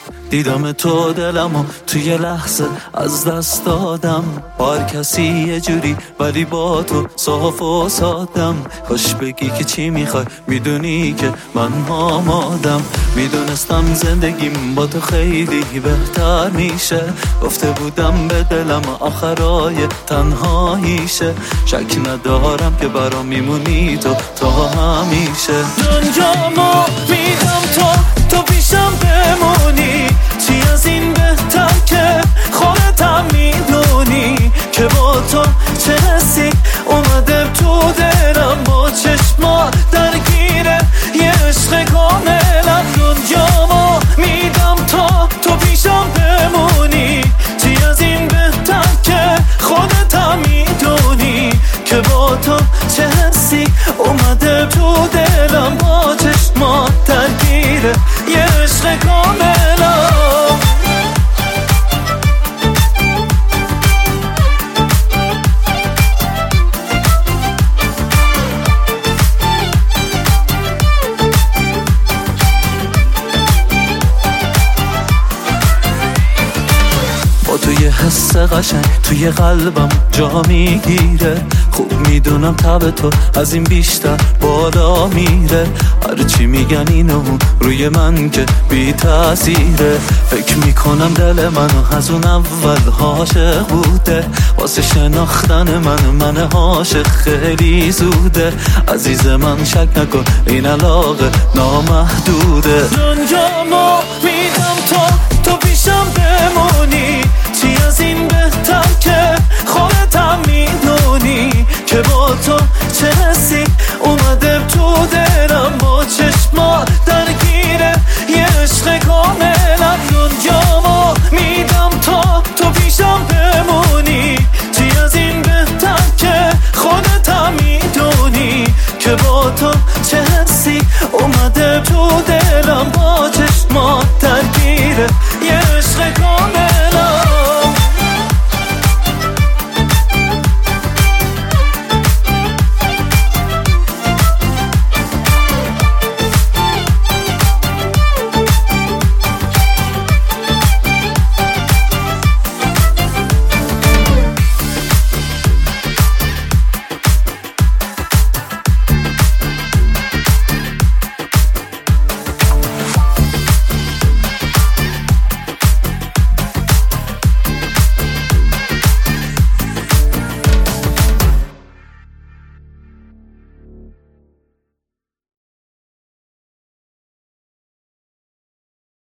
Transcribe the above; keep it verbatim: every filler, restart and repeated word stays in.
دیدم تو دلمو توی لحظه از دست دادم، با هر کسی یه جوری ولی با تو صاف و سادم. خوش بگی که چی میخوای، میدونی که من آمادم. میدونستم زندگیم با تو خیلی بهتر میشه، گفته بودم به دلم آخرای تنهاییشه. شک ندارم که برام میمونی تو تا همیشه. دنیامو میدم تو تو پیشم بمونی، چی از این بهتر که خودتم میدونی که با تو چه حسی اومده تو دلم. با چشما درگیره یه عشق کاملم. دنیامو میدم تو تو پیشم بمونی، چی از این بهتر که خودتم میدونی که با تو چه حسی اومده تو دلم. با چشما درگیره یه عشق کاملم. توی حس قشنگ توی قلبم جا میگیره. خوب میدونم تب تو از این بیشتر بالا میره. هر چی میگن اینو روی من که بی تاثیره. فکر میکنم دل منو از اون اول عاشق بوده. واسه شناختن من من عاشق خیلی زوده. عزیز من شک نکن این علاقه نامحدوده. دنیامو میدم تو تو پیشم بمونی، چی از این بهتر که خودتم میدونی که با تو